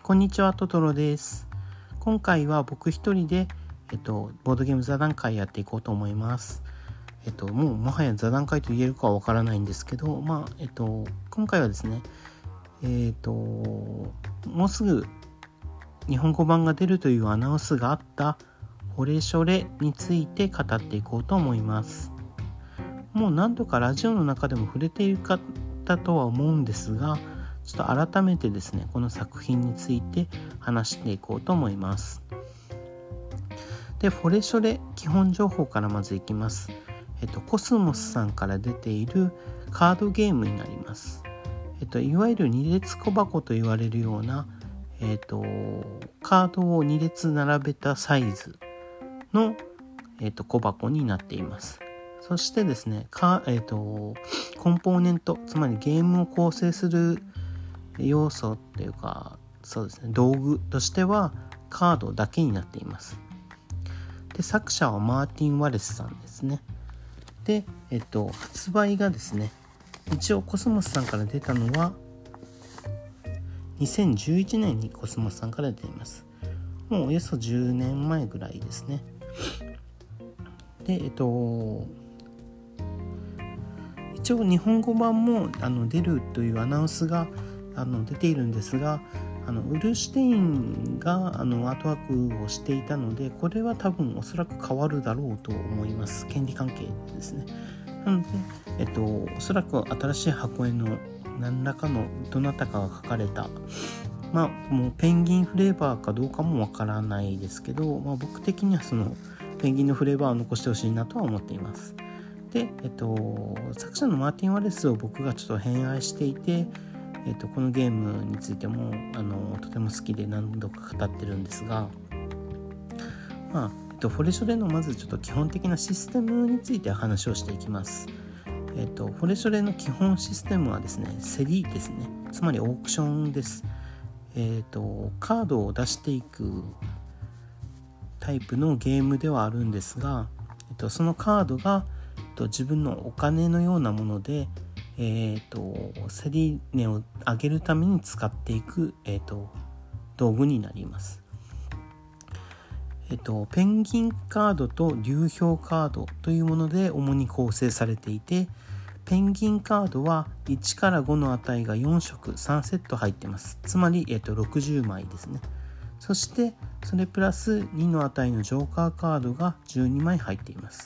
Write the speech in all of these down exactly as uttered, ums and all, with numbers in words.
こんにちは、トトロです。今回は僕一人で、えっと、ボードゲーム座談会やっていこうと思います。えっと、もうもはや座談会と言えるかはわからないんですけど、まあ、えっと、今回はですね、えっと、もうすぐ日本語版が出るというアナウンスがあったフォレショレについて語っていこうと思います。もう何度かラジオの中でも触れている方とは思うんですが、ちょっと改めてですね、この作品について話していこうと思います。で、フォレショレ基本情報からまずいきます。えっと、コスモスさんから出ているカードゲームになります。えっと、いわゆる二列小箱と言われるような、えっと、カードを二列並べたサイズの、えっと、小箱になっています。そしてですね、かえっと、コンポーネント、つまりゲームを構成する要素っていうか、そうですね、道具としてはカードだけになっています。で、作者はマーティン・ワレスさんですね。で、えっと、発売がですね、一応コスモスさんから出たのはにせんじゅういちねんにコスモスさんから出ています。もうおよそじゅうねんまえぐらいですね。で、えっと一応日本語版もあの出るというアナウンスがあの出ているんですが、あのウルシュテインがあのアートワークをしていたので、これは多分おそらく変わるだろうと思います。権利関係ですね。なので、えっと、おそらく新しい箱絵の何らかのどなたかが書かれた、まあもうペンギンフレーバーかどうかもわからないですけど、まあ、僕的にはそのペンギンのフレーバーを残してほしいなとは思っています。で、えっと、作者のマーティン・ワレスを僕がちょっと偏愛していて、えっと、このゲームについてもあのとても好きで何度か語ってるんですが、まあえっと、フォレショレのまずちょっと基本的なシステムについて話をしていきます。えっと、フォレショレの基本システムはですね、競りですね、つまりオークションです。えっと、カードを出していくタイプのゲームではあるんですが、えっと、そのカードが自分のお金のようなもので、えーと、競り値を上げるために使っていく、えーと、道具になります。えーと、ペンギンカードと流氷カードというもので主に構成されていて、ペンギンカードはいちからごの値がよん色さんセット入っています。つまり、えーと、ろくじゅうまいですね。そしてそれプラスにの値のジョーカーカードがじゅうにまい入っています。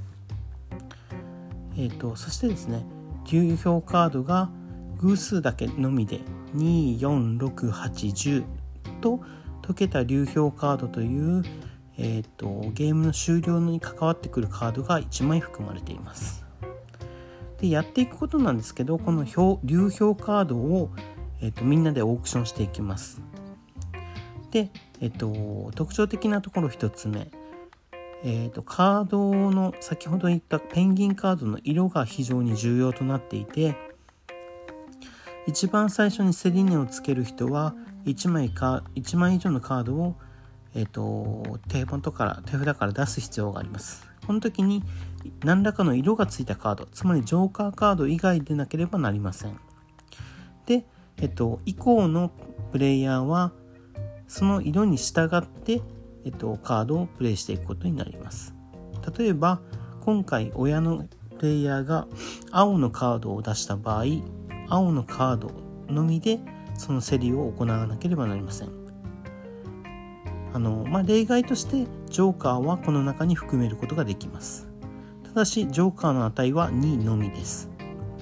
えーと、そしてですね、流氷カードが偶数だけのみでに、よん、ろく、はち、じゅうと解けた流氷カードという、えーと、ゲームの終了に関わってくるカードがいちまい含まれています。で、やっていくことなんですけど、この流氷カードを、えーと、みんなでオークションしていきます。で、えーと、特徴的なところひとつめ、えーと、カードの先ほど言ったペンギンカードの色が非常に重要となっていて、一番最初に競り値をつける人はいちまいかいちまい以上のカードを、えーと、手元から手札から出す必要があります。この時に何らかの色がついたカード、つまりジョーカーカード以外でなければなりません。で、えーと、以降のプレイヤーはその色に従ってえっと、カードをプレイしていくことになります。例えば今回親のプレイヤーが青のカードを出した場合、青のカードのみでその競りを行わなければなりません。あの、まあ、例外としてジョーカーはこの中に含めることができます。ただしジョーカーの値はにのみです。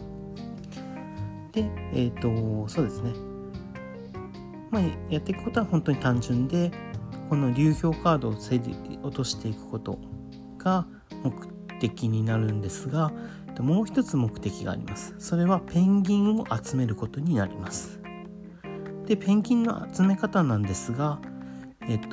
で、えっと、そうですね。まあ、やっていくことは本当に単純で、この流氷カードを競り落としていくことが目的になるんですが、もう一つ目的があります。それはペンギンを集めることになります。で、ペンギンの集め方なんですが、えっと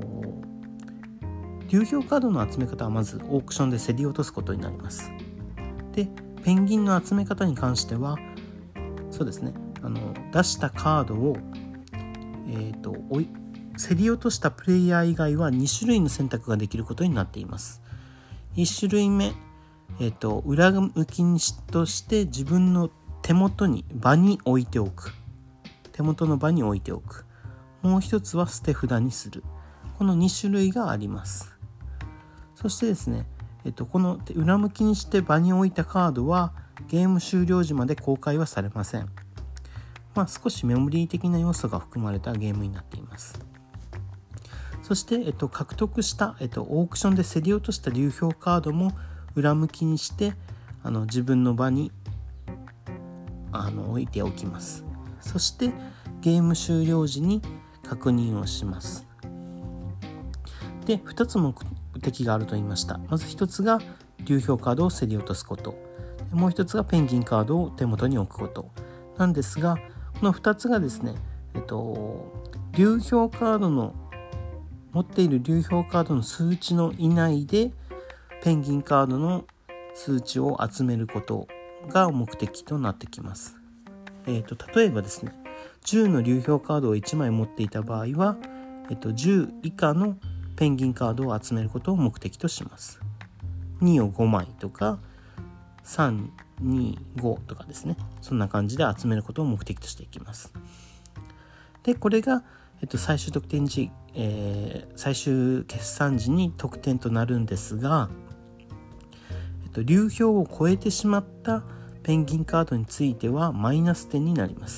流氷カードの集め方はまずオークションで競り落とすことになります。で、ペンギンの集め方に関しては、そうですね、あの出したカードをえっとおい競り落としたプレイヤー以外はに種類の選択ができることになっています。いち種類目、えーと、裏向きにとして自分の手元に場に置いておく。手元の場に置いておく。 もう一つは捨て札にする。このに種類があります。そしてですね、えっと、この裏向きにして場に置いたカードはゲーム終了時まで公開はされません。まあ、少しメモリー的な要素が含まれたゲームになっています。そして、えっと、獲得した、えっと、オークションで競り落とした流氷カードも裏向きにしてあの自分の場にあの置いておきます。そしてゲーム終了時に確認をします。で、ふたつ目的があると言いました。まずひとつが流氷カードを競り落とすこと、もうひとつがペンギンカードを手元に置くことなんですが、このふたつがですね、えっと、流氷カードの持っている流氷カードの数値の以内でペンギンカードの数値を集めることが目的となってきます。えっと、例えばですね、じゅうの流氷カードをいちまい持っていた場合は、えっと、じゅう以下のペンギンカードを集めることを目的とします。にをごまいとかさん、に、ごとかですね、そんな感じで集めることを目的としていきます。で、これが、えっと、最終得点時、えー、最終決算時に得点となるんですが、えっと、流氷を超えてしまったペンギンカードについてはマイナス点になります。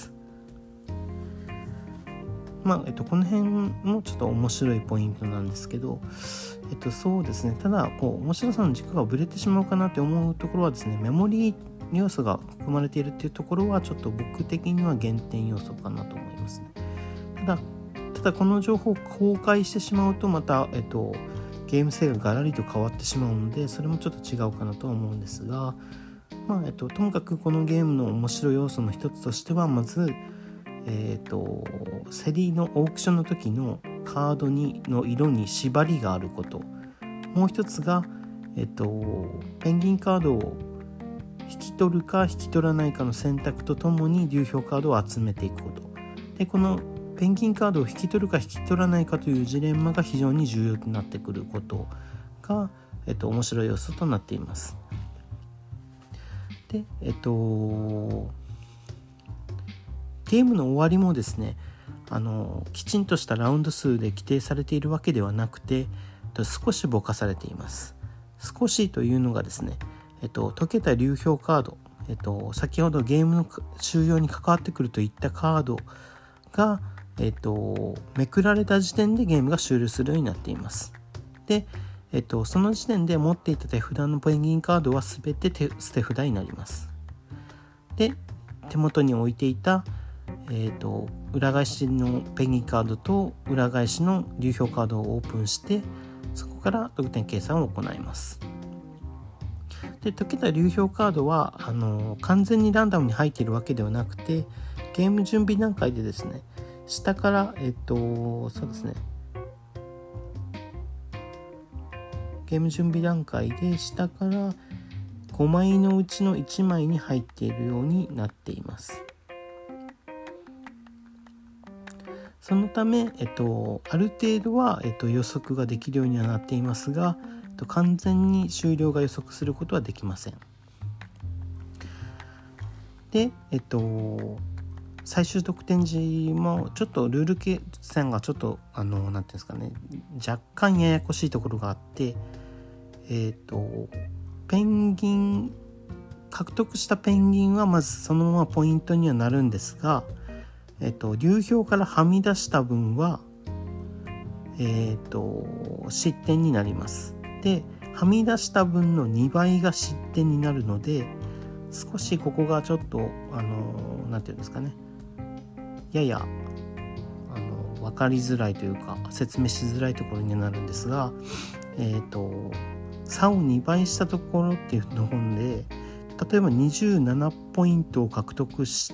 まあえっと、この辺もちょっと面白いポイントなんですけど、えっと、そうですね、ただこう面白さの軸がぶれてしまうかなって思うところはですね、メモリー要素が含まれているっていうところはちょっと僕的には減点要素かなと思いますね。ただただこの情報を公開してしまうとまた、えっと、ゲーム性がガラリと変わってしまうので、それもちょっと違うかなとは思うんですが、まあえっと、ともかくこのゲームの面白い要素の一つとしては、まずえーと、競りのオークションの時のカードにの色に縛りがあること、もう一つが、えーと、ペンギンカードを引き取るか引き取らないかの選択とともに流氷カードを集めていくこと。で、このペンギンカードを引き取るか引き取らないかというジレンマが非常に重要になってくることが、えーと、面白い要素となっています。で、えっ、ー、とゲームの終わりもですね、あのきちんとしたラウンド数で規定されているわけではなくて、少しぼかされています。少しというのがですね、えっと、溶けた流氷カード、えっと、先ほどゲームの終了に関わってくるといったカードが、えっと、めくられた時点でゲームが終了するようになっています。で、えっと、その時点で持っていた手札のペンギンカードはすべて手捨て札になります。で、手元に置いていたえーと、裏返しのペンギンカードと裏返しの流氷カードをオープンして、そこから得点計算を行います。で、解けた流氷カードはあの完全にランダムに入っているわけではなくて、ゲーム準備段階でですね、下からえっ、ー、とそうですねゲーム準備段階で下からごまいのうちのいちまいに入っているようになっています。そのため、えっと、ある程度は、えっと、予測ができるようにはなっていますが、えっと、完全に終了が予測することはできません。で、えっと、最終得点時もちょっとルール計算がちょっとあのなんていうんですかね、若干ややこしいところがあって、えっと、ペンギン獲得したペンギンはまずそのままポイントにはなるんですが、えっと、流氷からはみ出した分は、えっと、失点になります。で、はみ出した分のにばいが失点になるので、少しここがちょっと、あの、なんていうんですかね、やや、あの、わかりづらいというか、説明しづらいところになるんですが、えっと、差をにばいしたところっていうの本で、例えばにじゅうななポイントを獲得した、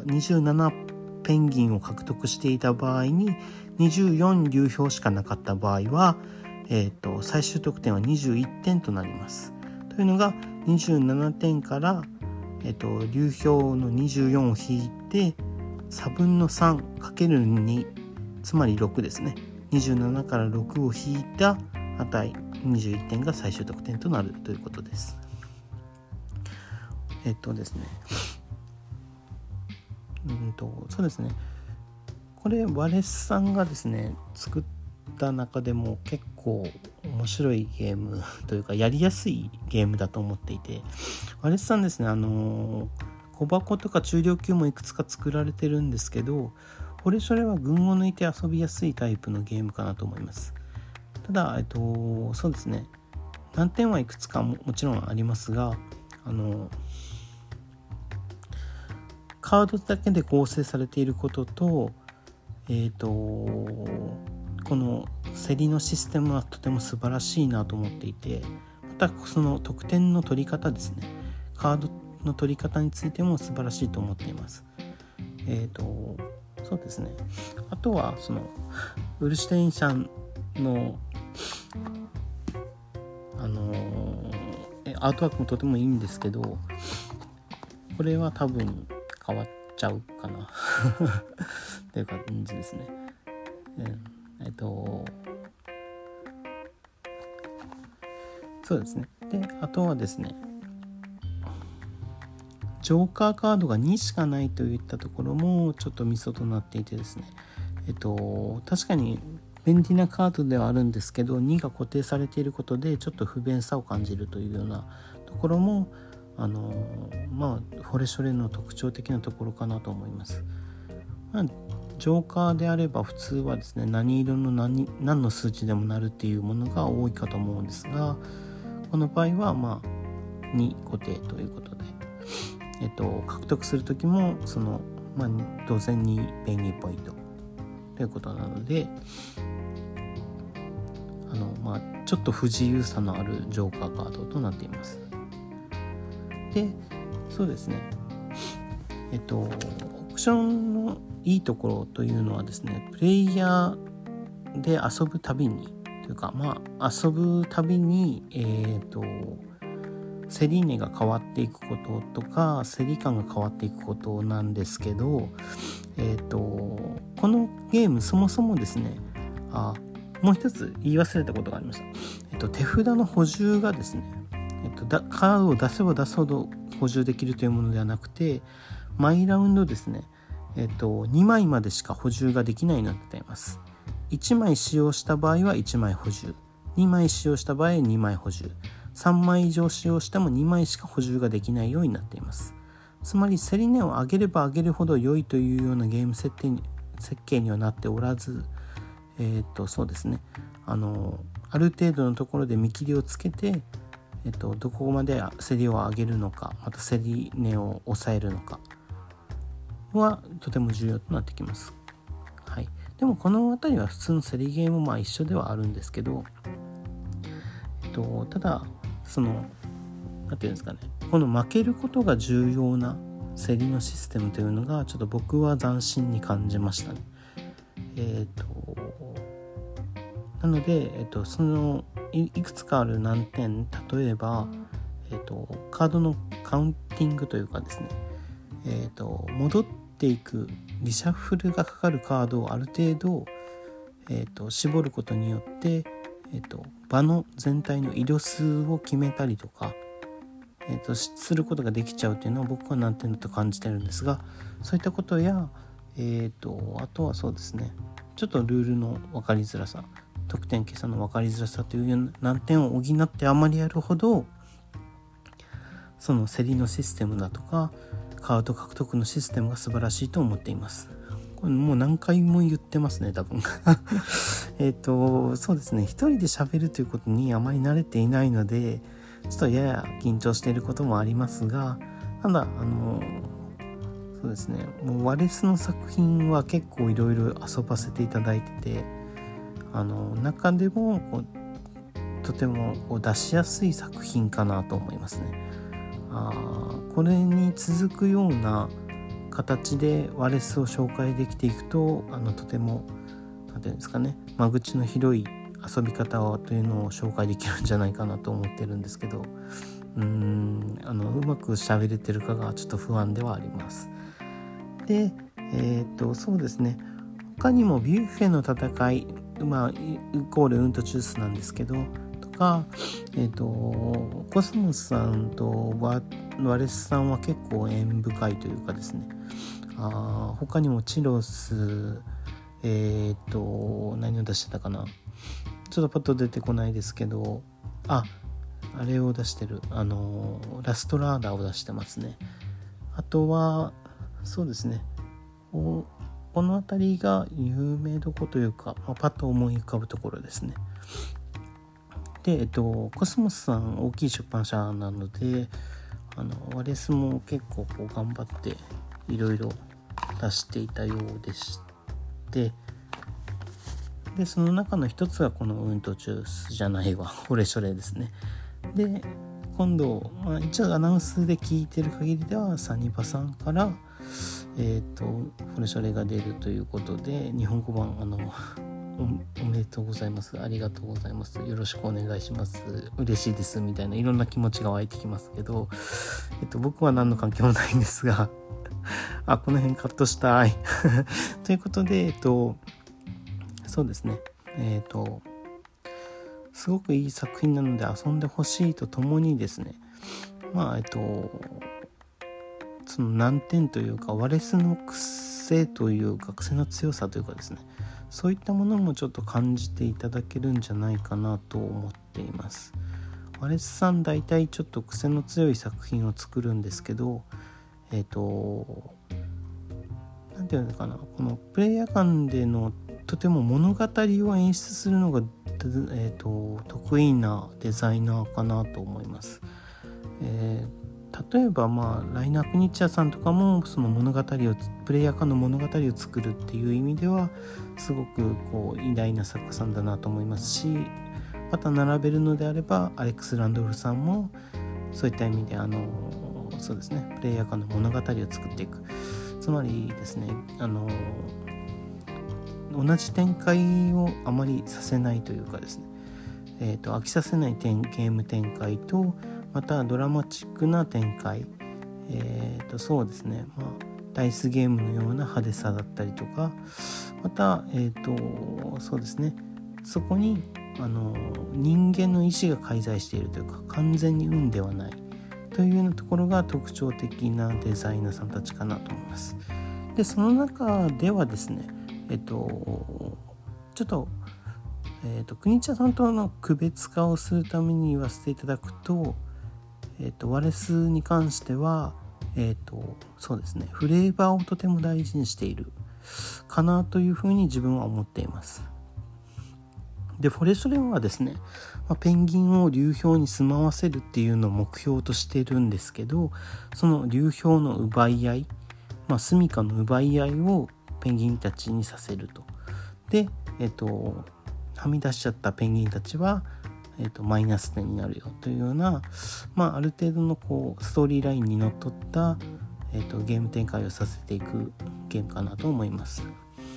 にじゅうななペンギンを獲得していた場合ににじゅうよん流氷しかなかった場合は、えーと、最終得点はにじゅういってんとなります。というのがにじゅうななてんから、えーと、流氷のにじゅうよんを引いて差分の さんかけるに つまりろくですね。にじゅうななからろくを引いた値にじゅういってんが最終得点となるということです。えっとですねうんとそうですねこれワレスさんがですね作った中でも結構面白いゲームというかやりやすいゲームだと思っていて、ワレスさんですね、あの小箱とか中量級もいくつか作られてるんですけど、これそれは群を抜いて遊びやすいタイプのゲームかなと思います。ただ、えっと、そうですね、難点はいくつか も, もちろんありますが、あのカードだけで構成されていることと、えっと、この競りのシステムはとても素晴らしいなと思っていて、またその得点の取り方ですね、カードの取り方についても素晴らしいと思っています。えっと、そうですね。あとはそのウルシュテインさんのあのー、アートワークもとてもいいんですけど、これは多分変わっちゃうかなっていう感じですね。うん、えっとそうですね。で、あとはですね、ジョーカーカードがにしかないといったところもちょっとミソとなっていてですね、えっと確かに便利なカードではあるんですけど、にが固定されていることでちょっと不便さを感じるというようなところもあのまあフォレショレの特徴的なところかなと思います。まあ、ジョーカーであれば普通はですね、何色の 何, 何の数値でもなるっていうものが多いかと思うんですが、この場合はまあに固定ということで、えっと、獲得するときもその、まあ、当然にペニーポイントということなので、あの、まあ、ちょっと不自由さのあるジョーカーカードとなっています。で、そうですね、えっとオプションのいいところというのはですね、プレイヤーで遊ぶたびにというか、まあ遊ぶたびにえっと競り値が変わっていくこととか競り感が変わっていくことなんですけど、えっとこのゲームそもそもですね、あもう一つ言い忘れたことがありました。えっと手札の補充がですね、えっと、だカードを出せば出すほど補充できるというものではなくて、毎ラウンドですね、えっとにまいまでしか補充ができないようになっています。いちまい使用した場合はいちまい補充、にまい使用した場合はにまい補充、さんまい以上使用してもにまいしか補充ができないようになっています。つまり競り値を上げれば上げるほど良いというようなゲーム設定に設計にはなっておらず、えっとそうですね、あのある程度のところで見切りをつけて、えっとどこまで競りを上げるのか、また競り値を抑えるのかはとても重要となってきます。はい。でもこのあたりは普通の競りゲームもまあ一緒ではあるんですけど、えっとただそのなんていうんですかね、この負けることが重要な競りのシステムというのがちょっと僕は斬新に感じましたね。えっとなので、えっと、その い, いくつかある難点、例えば、えっと、カードのカウンティングというかですね、えっと、戻っていくリシャッフルがかかるカードをある程度、えっと、絞ることによって、えっと、場の全体の色数を決めたりとか、えっと、することができちゃうというのは僕は難点だと感じてるんですが、そういったことや、えっと、あとはそうですね、ちょっとルールの分かりづらさ、得点計算の分かりづらさという難点を補ってあまりやるほど、その競りのシステムだとかカード獲得のシステムが素晴らしいと思っています。これもう何回も言ってますね、多分えっとそうですね、一人で喋るということにあまり慣れていないので、ちょっとやや緊張していることもありますが、ただあのそうですね、もうワレスの作品は結構いろいろ遊ばせていただいてて、あの中でもこうとてもこう出しやすい作品かなと思いますね。あこれに続くような形でワレスを紹介できていくと、あのとてもなんていうんですかね、間口の広い遊び方というのを紹介できるんじゃないかなと思ってるんですけど、うーんあのうまく喋れてるかがちょっと不安ではあります。で、えっとそうですね、他にもビュッフェの戦い、まあイコールうんとチュースなんですけどとか、えっとコスモスさんとワワレスさんは結構縁深いというかですね、あ他にもチロス、 えー、っと何を出してたかな、ちょっとパッと出てこないですけど、ああれを出してる、あのラストラーダーを出してますね。あとはそうですね、この辺りが有名どころというか、まあ、パッと思い浮かぶところですね。で、えっと、コスモスさん大きい出版社なので、あのワレスも結構こう頑張っていろいろ出していたようでして、でその中の一つがこのうんとジュースじゃないわフォレショレですね。で今度、まあ、一応アナウンスで聞いてる限りではサニバさんからえっとフォレショレが出るということで、日本語版あのお, おめでとうございます、ありがとうございます、よろしくお願いします、嬉しいですみたいないろんな気持ちが湧いてきますけど、えっと、僕は何の関係もないんですがあこの辺カットしたいということで、えっとそうですね、えっとすごくいい作品なので遊んでほしいとともにですね、まあえっとその難点というかワレスの癖というか癖の強さというかですね、そういったものもちょっと感じていただけるんじゃないかなと思っています。ワレスさん大体ちょっと癖の強い作品を作るんですけど、えっとなんていうのかな、このプレイヤー間でのとても物語を演出するのが、えー、と得意なデザイナーかなと思います。えー、例えば、まあ、ライナー・クニッチャーさんとかもその物語をプレイヤー間の物語を作るっていう意味ではすごくこう偉大な作家さんだなと思いますし、また並べるのであればアレックス・ランドルフさんもそういった意味であのそうですね、プレイヤー間の物語を作っていく、つまりですね、あの同じ展開をあまりさせないというかですね、えー、と飽きさせないゲーム展開と、またドラマチックな展開、えー、とそうですね、まあ、ダイスゲームのような派手さだったりとか、また、えー、とそうですね、そこにあの人間の意志が介在しているというか、完全に運ではないというようなところが特徴的なデザイナーさんたちかなと思います。でその中ではですね、えっとちょっと、えっと、国茶さんとの区別化をするために言わせていただくと、えっと、ワレスに関しては、えっと、そうですね、フレーバーをとても大事にしているかなというふうに自分は思っています。でフォレショレはですね、まあ、ペンギンを流氷に住まわせるっていうのを目標としているんですけど、その流氷の奪い合い、まあ、住処の奪い合いをペンギンたちにさせると。で、えっと、はみ出しちゃったペンギンたちは、えっと、マイナス点になるよというような、まあ、ある程度のこうストーリーラインにのっとった、えっと、ゲーム展開をさせていくゲームかなと思います。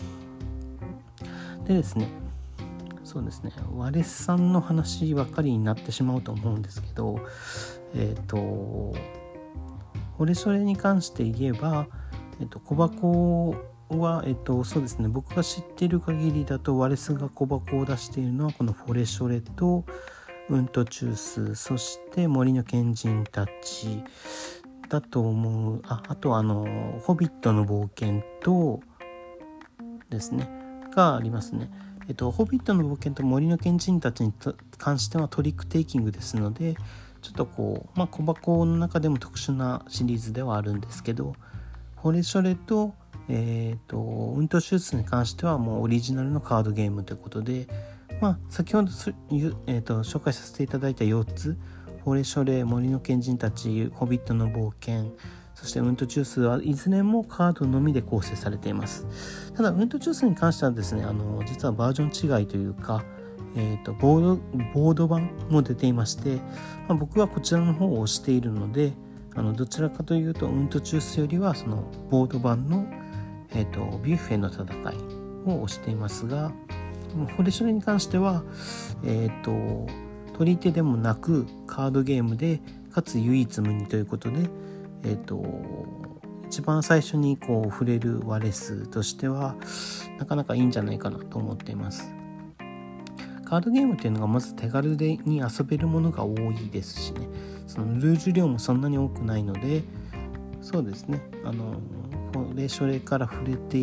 でですね、そうですね、ワレスさんの話ばっかりになってしまうと思うんですけど、えっと、フォレショレに関して言えば、えっと、小箱は、えっと、そうですね、僕が知っている限りだとワレスが小箱を出しているのはこのフォレショレとうんとチュース、そして森の賢人たちだと思う。あ、あとあのホビットの冒険とですねがありますね。えっと、ホビットの冒険と森の賢人たちに関してはトリックテイキングですので、ちょっとこう、まあ、小箱の中でも特殊なシリーズではあるんですけど、フォレショレと、えーと、うんとシュースに関してはもうオリジナルのカードゲームということで、まあ、先ほど、えーと、紹介させていただいたよっつ、フォレショレ、森の賢人たち、ホビットの冒険、そしてうんとジュースはいずれもカードのみで構成されています。ただうんとジュースに関してはですね、あの実はバージョン違いというか、えーと、ボード、ボード版も出ていまして、まあ、僕はこちらの方を押しているので、あのどちらかというとうんとジュースよりはそのボード版の、えーと、ビュッフェの戦いを押していますが、フォレショレに関しては、えーと、取り手でもなくカードゲームで、かつ唯一無二ということで、えーと、一番最初にこう触れるワレスとしてはなかなかいいんじゃないかなと思っています。カードゲームっていうのがまず手軽でに遊べるものが多いですしね、そのルール量もそんなに多くないので、そうですね、あのフォレショレから触れていっ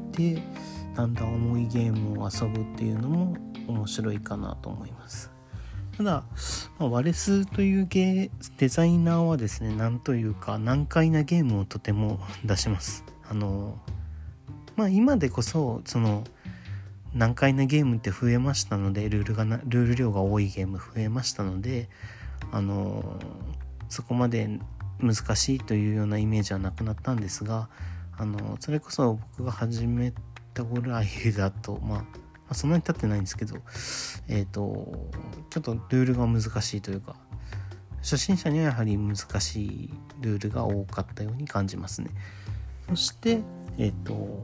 てだんだん重いゲームを遊ぶっていうのも面白いかなと思います。ただ、まあ、ワレスというゲーデザイナーはですね、なんというか難解なゲームをとても出します。あのまあ今でこそその難解なゲームって増えましたので、ルールがなルール量が多いゲーム増えましたので、あのそこまで難しいというようなイメージはなくなったんですが、あのそれこそ僕が始めたぐらいだと、まあ、まあそんなに経ってないんですけど、えっとちょっとルールが難しいというか、初心者にはやはり難しいルールが多かったように感じますね。そしてえっと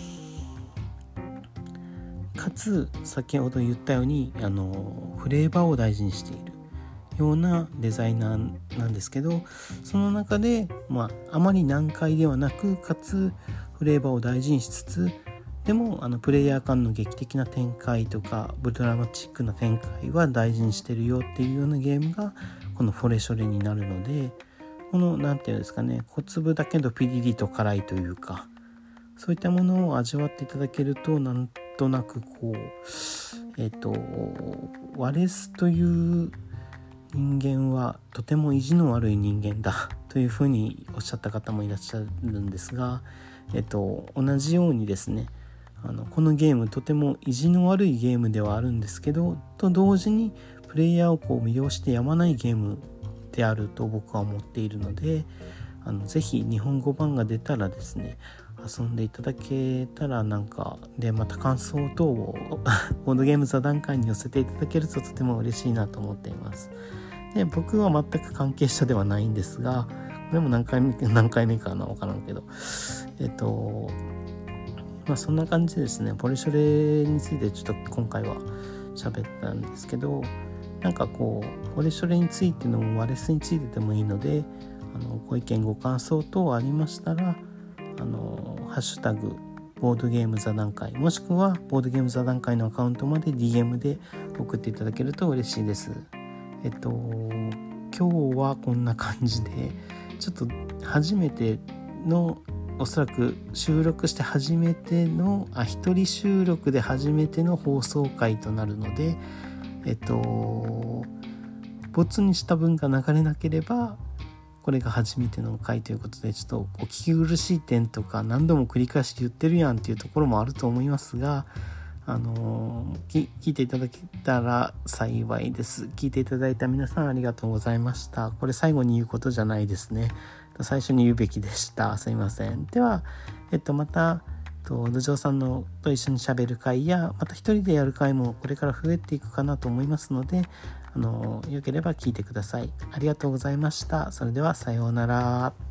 かつ先ほど言ったようにあのフレーバーを大事にしているようなデザイナーなんですけど、その中で、まあ、あまり難解ではなく、かつフレーバーを大事にしつつ、でもあのプレイヤー間の劇的な展開とかドラマチックな展開は大事にしてるよっていうようなゲームがこのフォレショレになるので、このなんていうんですかね、小粒だけどピリリと辛いというか、そういったものを味わっていただけると、なんとなくこうえっとワレスという人間はとても意地の悪い人間だというふうにおっしゃった方もいらっしゃるんですが、えっと同じようにですね、あのこのゲームとても意地の悪いゲームではあるんですけど、と同時にプレイヤーをこう魅了してやまないゲームであると僕は思っているので、あのぜひ日本語版が出たらですね、遊んでいただけたら、なんかでまた感想等をボードゲーム座談会に寄せていただけるととても嬉しいなと思っています。で、僕は全く関係者ではないんですが、これも何回目何回目かな分からんけど、えっとまあそんな感じでですね、ポレショレについてちょっと今回は喋ったんですけど、なんかこうポレショレについてのワレスについてでもいいので、あのご意見ご感想等ありましたら、あのハッシュタグボードゲーム座談会、もしくはボードゲーム座談会のアカウントまで ディーエム で送っていただけると嬉しいです。えっと今日はこんな感じで、ちょっと初めての、おそらく収録して初めてのあ一人収録で初めての放送回となるので、えっとボツにした分が流れなければこれが初めての回ということで、ちょっとお聞き苦しい点とか何度も繰り返し言ってるやんっていうところもあると思いますが、あのー、聞いていただけたら幸いです。聞いていただいた皆さんありがとうございました。これ最後に言うことじゃないですね。最初に言うべきでした。すいません。では、えっと、また、と土壌さんのと一緒に喋る会や、また一人でやる会もこれから増えていくかなと思いますので、あのよければ聞いてください。ありがとうございました。それではさようなら。